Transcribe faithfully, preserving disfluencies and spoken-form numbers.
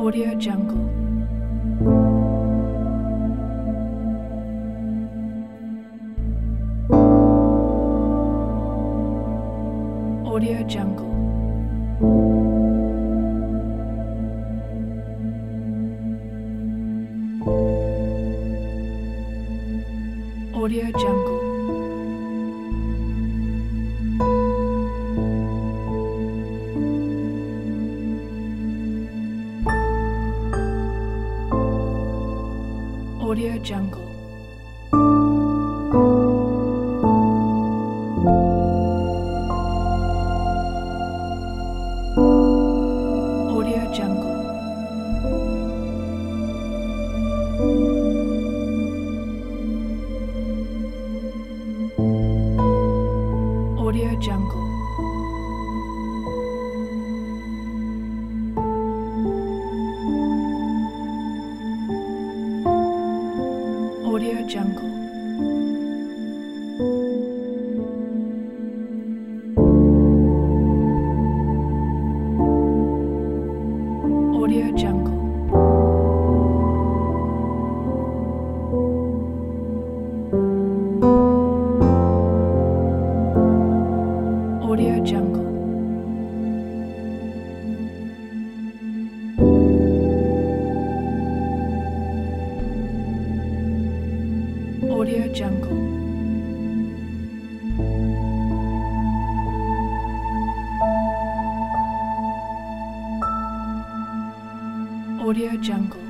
Audio Jungle. Audio Jungle. Audio Jungle. Audio Jungle. Audio Jungle. Audio Jungle. Audio Jungle. Audio Jungle. Audio Jungle. Audio Jungle. Audio Jungle.